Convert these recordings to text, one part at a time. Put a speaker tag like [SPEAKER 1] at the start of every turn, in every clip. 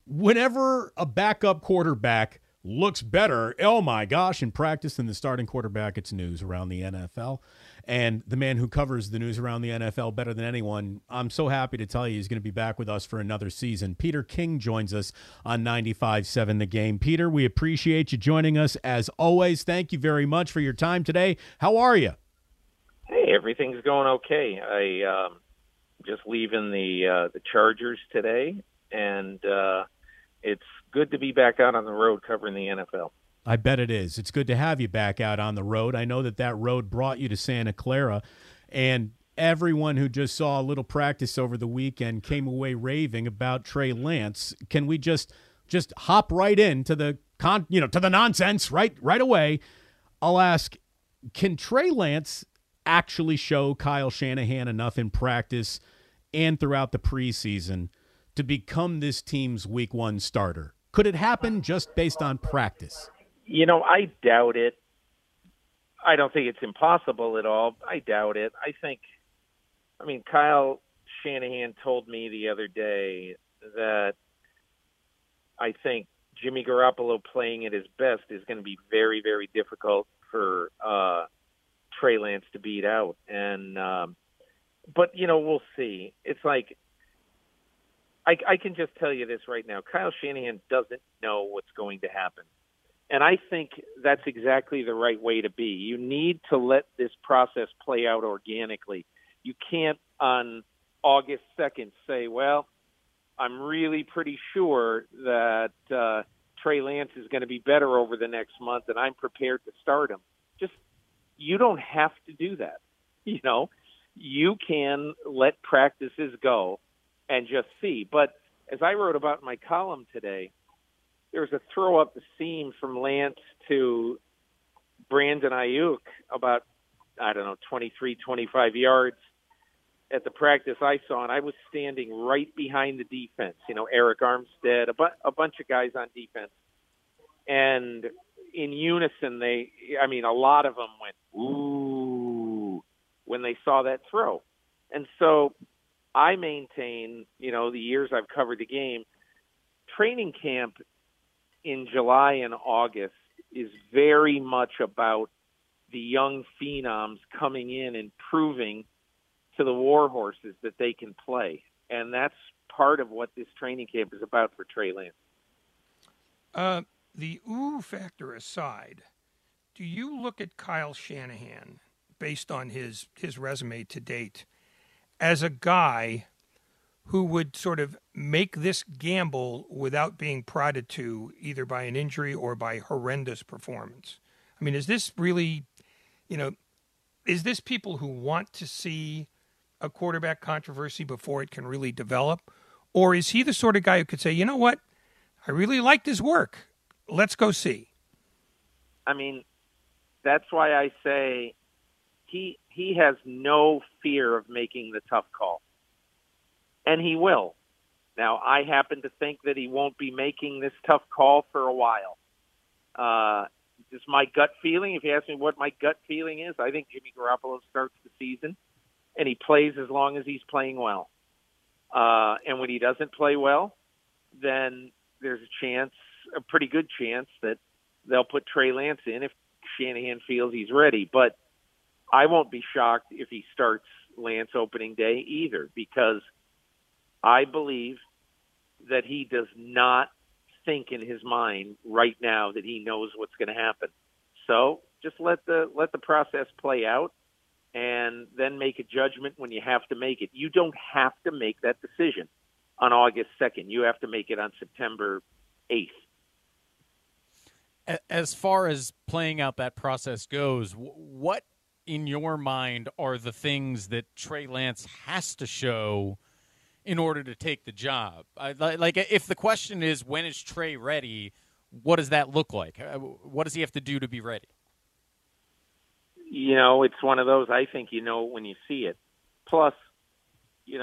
[SPEAKER 1] whenever a backup quarterback looks better, oh my gosh, in practice than the starting quarterback, it's news around the NFL. And the man who covers the news around the NFL better than anyone, I'm so happy to tell you he's going to be back with us for another season. Peter King joins us on 95.7 The Game. Peter, we appreciate you joining us as always. Thank you very much for your time today. How are you?
[SPEAKER 2] Hey, everything's going okay. I just leaving the Chargers today, and it's good to be back out on the road covering the NFL.
[SPEAKER 1] I bet it is. It's good to have you back out on the road. I know that road brought you to Santa Clara, and everyone who just saw a little practice over the weekend came away raving about Trey Lance. Can we just hop right into the to the nonsense right away? I'll ask, can Trey Lance actually show Kyle Shanahan enough in practice and throughout the preseason to become this team's week one starter? Could it happen just based on practice?
[SPEAKER 2] I doubt it. I don't think it's impossible at all. I doubt it. Kyle Shanahan told me the other day that I think Jimmy Garoppolo playing at his best is going to be very, very difficult for Trey Lance to beat out. And but we'll see. It's like I can just tell you this right now. Kyle Shanahan doesn't know what's going to happen. And I think that's exactly the right way to be. You need to let this process play out organically. You can't on August 2nd say, well, I'm really pretty sure that Trey Lance is going to be better over the next month and I'm prepared to start him. You don't have to do that. You can let practices go and just see. But as I wrote about in my column today, there was a throw up the seam from Lance to Brandon Ayuk about, 23, 25 yards at the practice I saw, and I was standing right behind the defense. Eric Armstead, a bunch of guys on defense. And in unison, a lot of them went, ooh, when they saw that throw. And so I maintain, the years I've covered the game, training camp in July and August is very much about the young phenoms coming in and proving to the war horses that they can play. And that's part of what this training camp is about for Trey Lance.
[SPEAKER 3] The ooh factor aside, do you look at Kyle Shanahan, based on his resume to date, as a guy who would sort of make this gamble without being prodded to either by an injury or by horrendous performance? I mean, is this really, is this people who want to see a quarterback controversy before it can really develop? Or is he the sort of guy who could say, you know what, I really liked his work. Let's go see.
[SPEAKER 2] That's why I say he has no fear of making the tough call. And he will. Now, I happen to think that he won't be making this tough call for a while. Just my gut feeling, if you ask me what my gut feeling is, I think Jimmy Garoppolo starts the season, and he plays as long as he's playing well. And when he doesn't play well, then there's a pretty good chance that they'll put Trey Lance in if Shanahan feels he's ready. But I won't be shocked if he starts Lance opening day either, because I believe that he does not think in his mind right now that he knows what's going to happen. So just let the process play out and then make a judgment when you have to make it. You don't have to make that decision on August 2nd. You have to make it on September 8th.
[SPEAKER 4] As far as playing out that process goes, what in your mind are the things that Trey Lance has to show in order to take the job? If the question is, when is Trey ready, what does that look like? What does he have to do to be ready?
[SPEAKER 2] It's one of those, I think when you see it. Plus, it's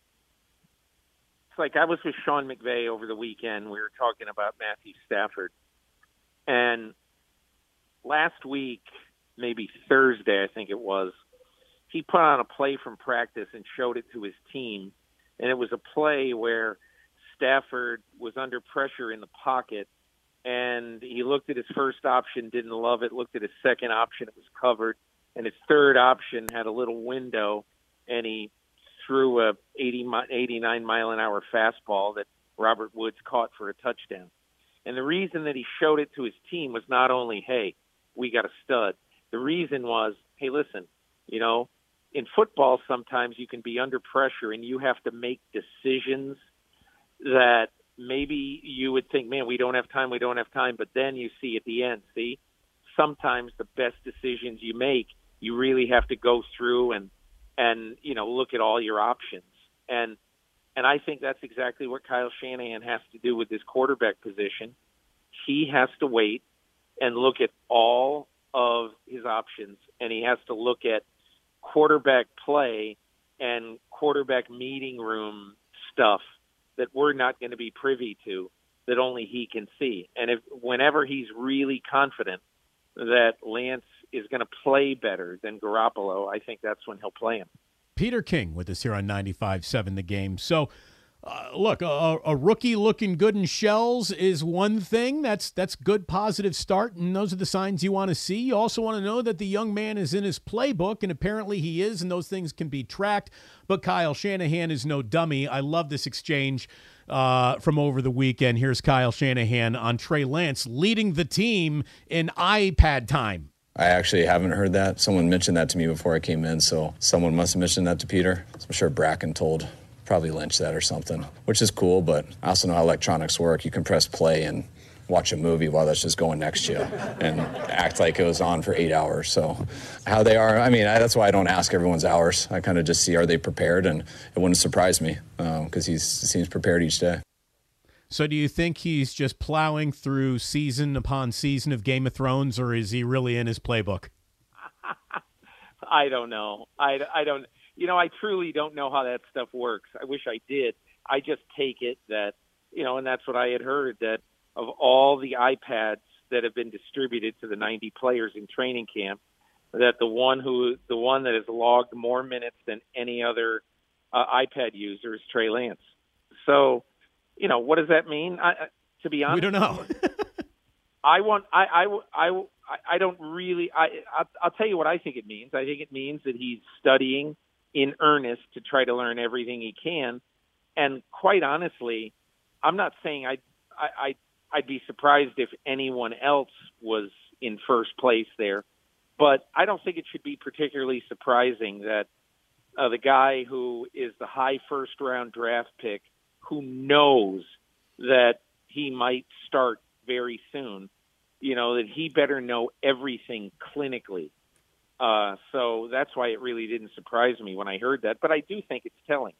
[SPEAKER 2] like I was with Sean McVay over the weekend. We were talking about Matthew Stafford. And last week, maybe Thursday, I think it was, he put on a play from practice and showed it to his team. And it was a play where Stafford was under pressure in the pocket, and he looked at his first option, didn't love it, looked at his second option, it was covered, and his third option had a little window, and he threw a 89-mile-an-hour fastball that Robert Woods caught for a touchdown. And the reason that he showed it to his team was not only, hey, we got a stud. The reason was, hey, listen, in football sometimes you can be under pressure and you have to make decisions that maybe you would think, man, we don't have time, but then you see at the end, sometimes the best decisions you make, you really have to go through and look at all your options. And I think that's exactly what Kyle Shanahan has to do with his quarterback position. He has to wait and look at all of his options, and he has to look at quarterback play and quarterback meeting room stuff that we're not going to be privy to, that only he can see. And whenever he's really confident that Lance is going to play better than Garoppolo, I think that's when he'll play him.
[SPEAKER 1] Peter King with us here on 95.7 The Game. So, look, a rookie looking good in shells is one thing. That's good, positive start, and those are the signs you want to see. You also want to know that the young man is in his playbook, and apparently he is, and those things can be tracked. But Kyle Shanahan is no dummy. I love this exchange from over the weekend. Here's Kyle Shanahan on Trey Lance leading the team in iPad time.
[SPEAKER 5] I actually haven't heard that. Someone mentioned that to me before I came in, so someone must have mentioned that to Peter. So I'm sure Bracken told probably Lynch that or something, which is cool, but I also know how electronics work. You can press play and watch a movie while that's just going next to you and act like it was on for 8 hours. So how they are, that's why I don't ask everyone's hours. I kind of just see, are they prepared? And it wouldn't surprise me because he seems prepared each day.
[SPEAKER 1] So do you think he's just plowing through season upon season of Game of Thrones, or is he really in his playbook?
[SPEAKER 2] I don't know. I don't. I truly don't know how that stuff works. I wish I did. I just take it that, and that's what I had heard, that of all the iPads that have been distributed to the 90 players in training camp, that the one that has logged more minutes than any other iPad user is Trey Lance. So, what does that mean? To be honest,
[SPEAKER 1] we don't know.
[SPEAKER 2] I'll tell you what I think it means. I think it means that he's studying in earnest to try to learn everything he can. And quite honestly, I'm not saying I'd be surprised if anyone else was in first place there, but I don't think it should be particularly surprising that the guy who is the high first round draft pick, who knows that he might start very soon, that he better know everything clinically. So that's why it really didn't surprise me when I heard that. But I do think it's telling.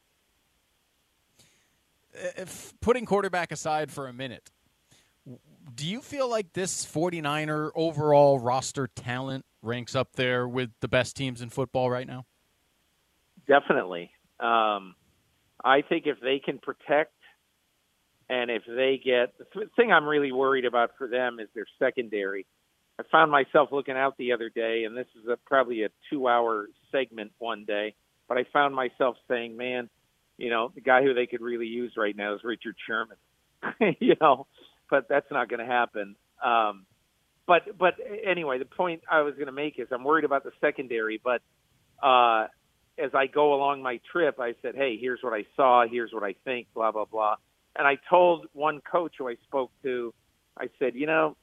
[SPEAKER 4] If putting quarterback aside for a minute, do you feel like this 49er overall roster talent ranks up there with the best teams in football right now?
[SPEAKER 2] Definitely. I think if they can protect, and if they get – the thing I'm really worried about for them is their secondary. I found myself looking out the other day, and this is probably a 2-hour segment one day, but I found myself saying, man, the guy who they could really use right now is Richard Sherman, but that's not going to happen. But anyway, the point I was going to make is I'm worried about the secondary, but as I go along my trip, I said, hey, here's what I saw, here's what I think, blah, blah, blah. And I told one coach who I spoke to, I said,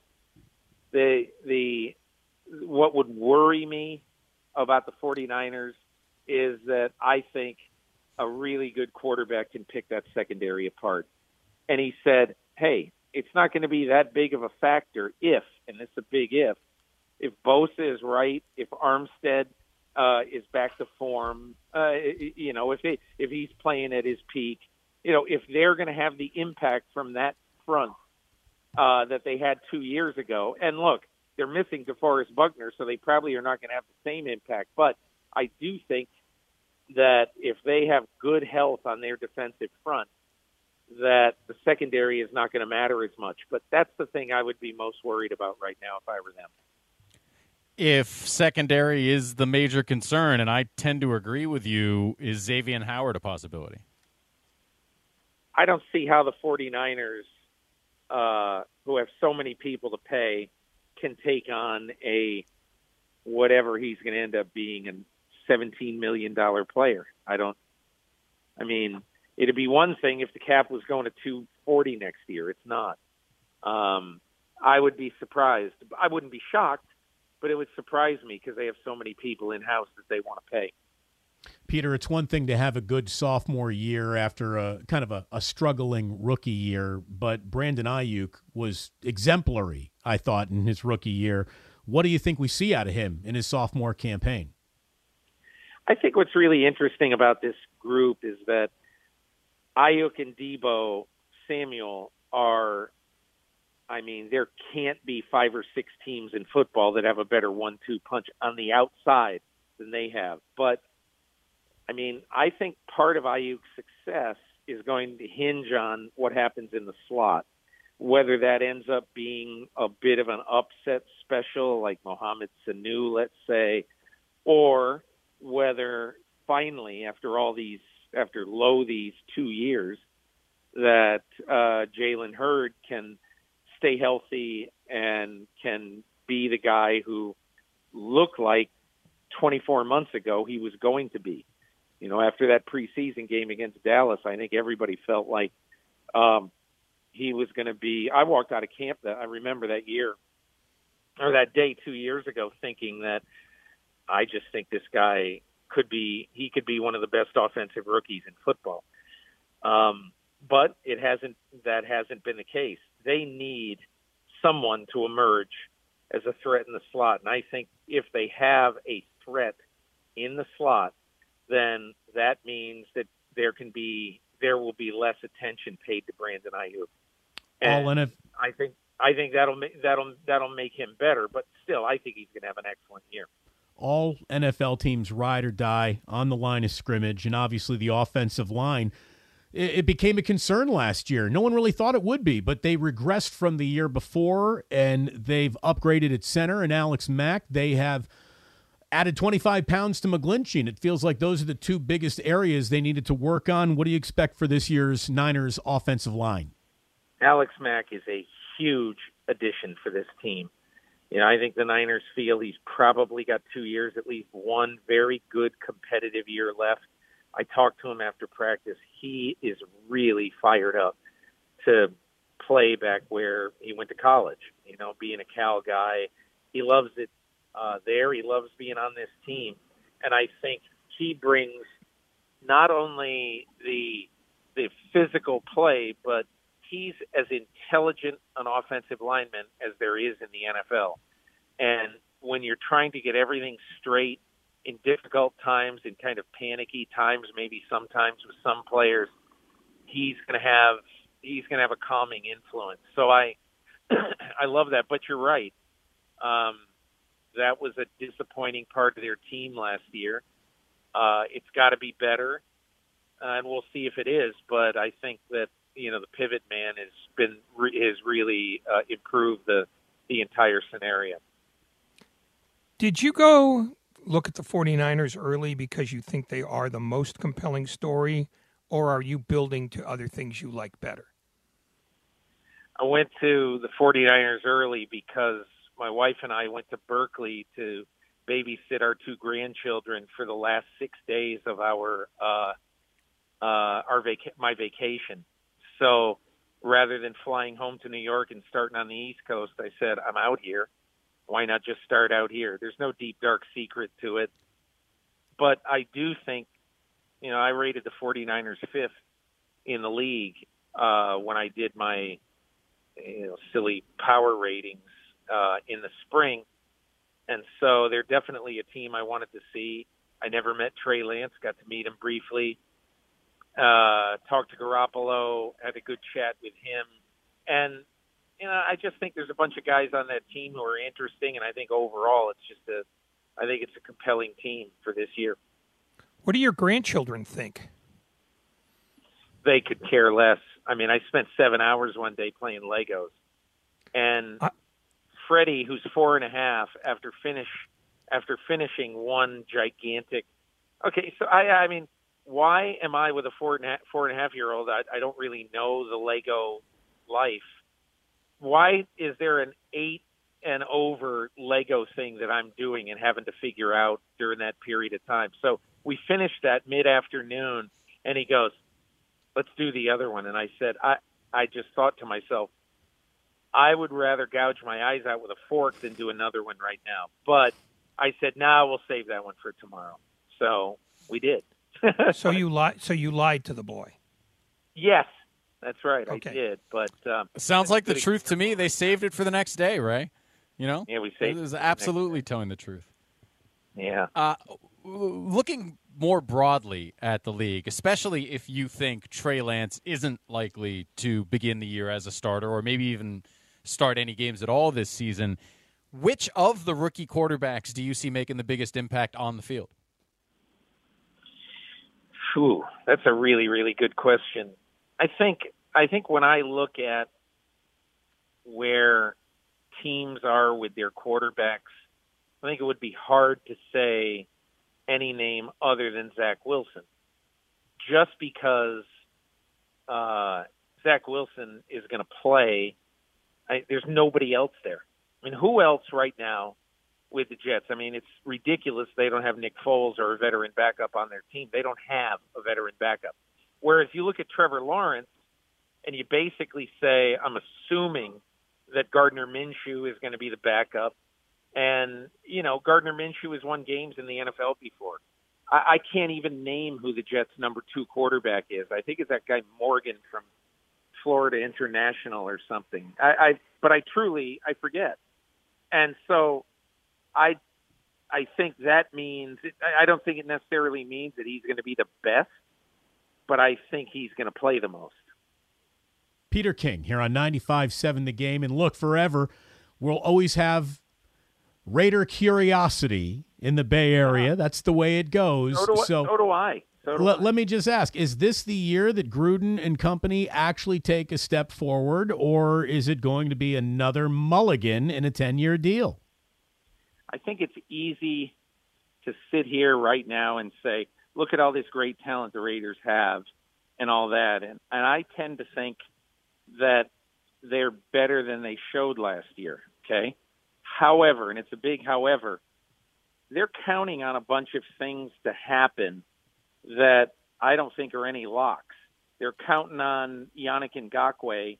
[SPEAKER 2] what would worry me about the 49ers is that I think a really good quarterback can pick that secondary apart. And he said, hey, it's not going to be that big of a factor if, and it's a big if Bosa is right, if Armstead is back to form, if he's playing at his peak, if they're going to have the impact from that front that they had 2 years ago. And look, they're missing DeForest Buckner, so they probably are not going to have the same impact. But I do think that if they have good health on their defensive front, that the secondary is not going to matter as much. But that's the thing I would be most worried about right now if I were them.
[SPEAKER 4] If secondary is the major concern, and I tend to agree with you, is Xavier Howard a possibility?
[SPEAKER 2] I don't see how the 49ers, who have so many people to pay, can take on whatever he's going to end up being, a $17 million player. It'd be one thing if the cap was going to $240 next year. It's not. I would be surprised. I wouldn't be shocked, but it would surprise me because they have so many people in-house that they want to pay.
[SPEAKER 1] Peter, it's one thing to have a good sophomore year after a kind of a struggling rookie year, but Brandon Ayuk was exemplary, I thought, in his rookie year. What do you think we see out of him in his sophomore campaign?
[SPEAKER 2] I think what's really interesting about this group is that Ayuk and Deebo Samuel there can't be 5 or 6 teams in football that have a better 1-2 punch on the outside than they have. But, I think part of Ayuk's success is going to hinge on what happens in the slot, whether that ends up being a bit of an upset special like Mohamed Sanu, let's say, or whether finally, after these 2 years, that Jalen Hurd can stay healthy and can be the guy who looked like 24 months ago he was going to be. After that preseason game against Dallas, I think everybody felt like he was going to be. I walked out of camp I remember that year or that day 2 years ago thinking that I just think this guy could be one of the best offensive rookies in football. But that hasn't been the case. They need someone to emerge as a threat in the slot. And I think if they have a threat in the slot, then that means that there will be less attention paid to Brandon Ayuk. And I think that'll make him better, but still I think he's going to have an excellent year.
[SPEAKER 1] All NFL teams ride or die on the line of scrimmage, and obviously the offensive line, it became a concern last year. No one really thought it would be, but they regressed from the year before, and they've upgraded at center and Alex Mack. They have added 25 pounds to McGlinchey, and it feels like those are the two biggest areas they needed to work on. What do you expect for this year's Niners offensive line?
[SPEAKER 2] Alex Mack is a huge addition for this team. I think the Niners feel he's probably got 2 years, at least one very good competitive year left. I talked to him after practice. He is really fired up to play back where he went to college, being a Cal guy. He loves it there. He loves being on this team. And I think he brings not only the physical play, but he's as intelligent an offensive lineman as there is in the NFL. And when you're trying to get everything straight in difficult times, in kind of panicky times, maybe sometimes with some players, he's going to have a calming influence. So I love that. But you're right. That was a disappointing part of their team last year. It's got to be better, and we'll see if it is. But I think that the pivot man has really improved the entire scenario.
[SPEAKER 3] Did you go look at the 49ers early because you think they are the most compelling story, or are you building to other things you like better?
[SPEAKER 2] I went to the 49ers early because my wife and I went to Berkeley to babysit our 2 grandchildren for the last 6 days of my vacation. So rather than flying home to New York and starting on the East Coast, I said, I'm out here. Why not just start out here? There's no deep, dark secret to it. But I do think, I rated the 49ers 5th in the league when I did my silly power ratings in the spring. And so they're definitely a team I wanted to see. I never met Trey Lance, got to meet him briefly. Talked to Garoppolo, had a good chat with him. And, I just think there's a bunch of guys on that team who are interesting, and I think overall it's a compelling team for this year.
[SPEAKER 3] What do your grandchildren think?
[SPEAKER 2] They could care less. I spent 7 hours one day playing Legos. And Freddie, who's 4.5, after finishing one gigantic. Okay, so why am I with a 4.5-year-old? I don't really know the Lego life. Why is there an 8 and over Lego thing that I'm doing and having to figure out during that period of time? So we finished that mid-afternoon, and he goes, let's do the other one. And I said, I just thought to myself, I would rather gouge my eyes out with a fork than do another one right now. But I said, we'll save that one for tomorrow. So we did.
[SPEAKER 3] So you lied to the boy.
[SPEAKER 2] Yes, that's right.
[SPEAKER 3] Okay.
[SPEAKER 2] I did. But
[SPEAKER 4] sounds like the truth to me. They saved it for the next day, Ray.
[SPEAKER 2] Yeah, we saved
[SPEAKER 4] it. Was absolutely telling the truth.
[SPEAKER 2] Yeah.
[SPEAKER 4] Looking more broadly at the league, especially if you think Trey Lance isn't likely to begin the year as a starter or maybe even start any games at all this season, which of the rookie quarterbacks do you see making the biggest impact on the field?
[SPEAKER 2] Ooh, that's a really, really good question. I think when I look at where teams are with their quarterbacks, I think it would be hard to say any name other than Zach Wilson, just because Zach Wilson is going to play. There's nobody else there. I mean, who else right now with the Jets? I mean, it's ridiculous they don't have Nick Foles or a veteran backup on their team. They don't have a veteran backup. Whereas you look at Trevor Lawrence and you basically say, I'm assuming that Gardner Minshew is going to be the backup. And, Gardner Minshew has won games in the NFL before. I can't even name who the Jets' number 2 quarterback is. I think it's that guy Morgan from Florida International or something. But I forget. And so I think that means – I don't think it necessarily means that he's going to be the best, but I think he's going to play the most.
[SPEAKER 1] Peter King here on 95.7 The Game. And look, forever, we'll always have Raider curiosity in the Bay Area. That's the way it goes.
[SPEAKER 2] So do I.
[SPEAKER 1] Let me just ask, is this the year that Gruden and company actually take a step forward, or is it going to be another mulligan in a 10-year deal?
[SPEAKER 2] I think it's easy to sit here right now and say, look at all this great talent the Raiders have and all that. And I tend to think that they're better than they showed last year, okay? However, and it's a big however, they're counting on a bunch of things to happen that I don't think are any locks. They're counting on Yannick Ngakoue,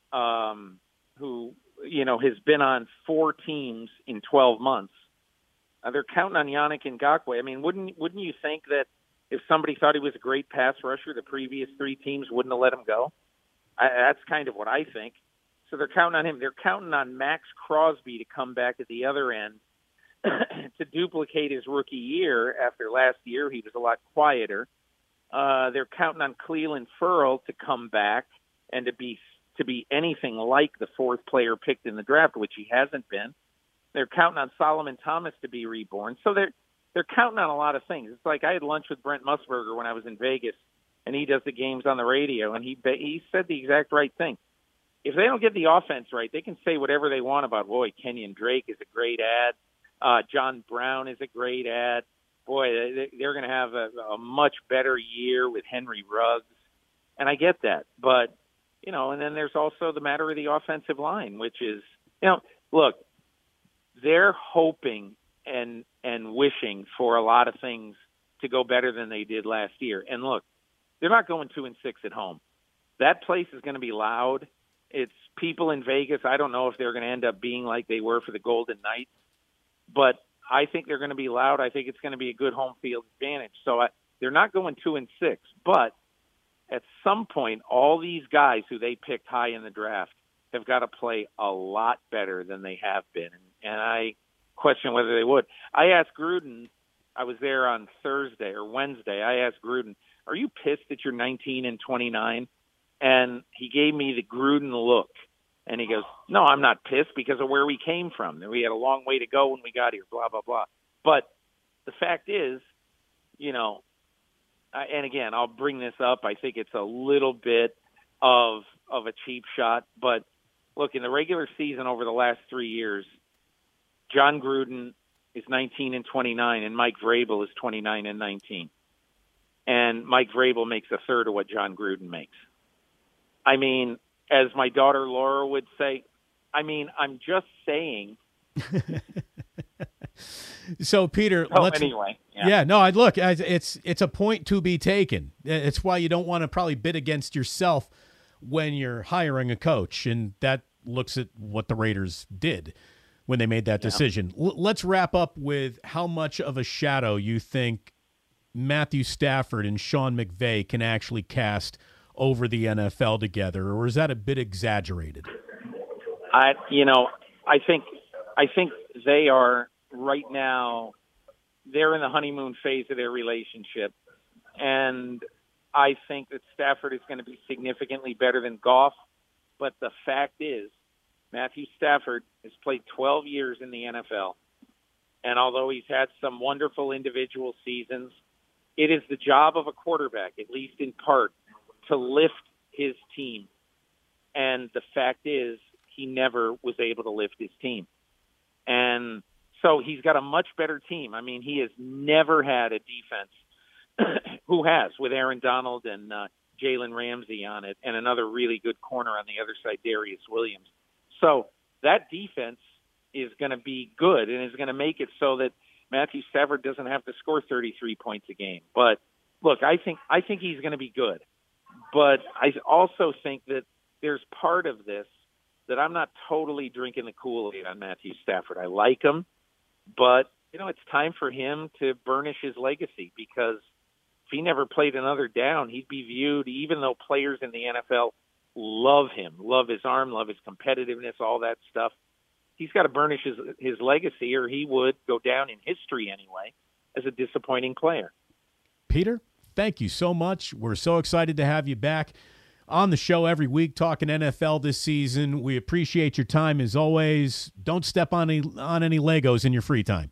[SPEAKER 2] who, has been on 4 teams in 12 months. They're counting on Yannick Ngakoue. I mean, wouldn't you think that if somebody thought he was a great pass rusher, the previous 3 teams wouldn't have let him go? That's kind of what I think. So they're counting on him. They're counting on Max Crosby to come back at the other end to duplicate his rookie year. After last year, he was a lot quieter. They're counting on Cleveland Ferrell to come back and to be anything like the 4th player picked in the draft, which he hasn't been. They're counting on Solomon Thomas to be reborn. So they're counting on a lot of things. It's like I had lunch with Brent Musburger when I was in Vegas, and he does the games on the radio, and he said the exact right thing. If they don't get the offense right, they can say whatever they want about, boy, Kenyon Drake is a great ad. John Brown is a great ad. Boy, they're going to have a much better year with Henry Ruggs. And I get that. But, and then there's also the matter of the offensive line, which is, look, they're hoping and wishing for a lot of things to go better than they did last year. And look, they're not going 2-6 at home. That place is going to be loud. It's people in Vegas. I don't know if they're going to end up being like they were for the Golden Knights, but I think they're going to be loud. I think it's going to be a good home field advantage. So they're not going 2-6, but at some point, all these guys who they picked high in the draft have got to play a lot better than they have been. And I question whether they would. I asked Gruden, I was there on Thursday or Wednesday. I asked Gruden, are you pissed that you're 19-29? And he gave me the Gruden look. And he goes, no, I'm not pissed because of where we came from. We had a long way to go when we got here, blah, blah, blah. But the fact is, and again, I'll bring this up. I think it's a little bit of a cheap shot. But, look, in the regular season over the last 3 years, John Gruden is 19-29 and Mike Vrabel is 29-19. and Mike Vrabel makes a third of what John Gruden makes. I mean, as my daughter Laura would say, I'm just saying.
[SPEAKER 1] So, Peter,
[SPEAKER 2] anyway.
[SPEAKER 1] it's a point to be taken. It's why you don't want to probably bid against yourself when you're hiring a coach, and that looks at what the Raiders did when they made that decision. Let's wrap up with how much of a shadow you think Matthew Stafford and Sean McVay can actually cast over the NFL together, or is that a bit exaggerated?
[SPEAKER 2] I think they are right now. They're in the honeymoon phase of their relationship, and I think that Stafford is going to be significantly better than Goff. But the fact is, Matthew Stafford has played 12 years in the NFL, and although he's had some wonderful individual seasons, it is the job of a quarterback, at least in part, to lift his team. And the fact is, he never was able to lift his team. And so he's got a much better team. I mean, he has never had a defense who has, with Aaron Donald and Jalen Ramsey on it, and another really good corner on the other side, Darius Williams. So that defense is going to be good and is going to make it so that Matthew Stafford doesn't have to score 33 points a game. But look, I think he's going to be good. But I also think that there's part of this that I'm not totally drinking the Kool-Aid on Matthew Stafford. I like him, but it's time for him to burnish his legacy, because if he never played another down, he'd be viewed, even though players in the NFL love him, love his arm, love his competitiveness, all that stuff. He's got to burnish his legacy, or he would go down in history anyway as a disappointing player.
[SPEAKER 1] Peter, thank you so much. We're so excited to have you back on the show every week talking NFL this season. We appreciate your time as always. Don't step on any Legos in your free time.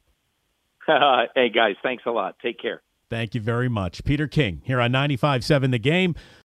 [SPEAKER 2] Hey, guys, thanks a lot. Take care.
[SPEAKER 1] Thank you very much. Peter King here on 95.7 The Game.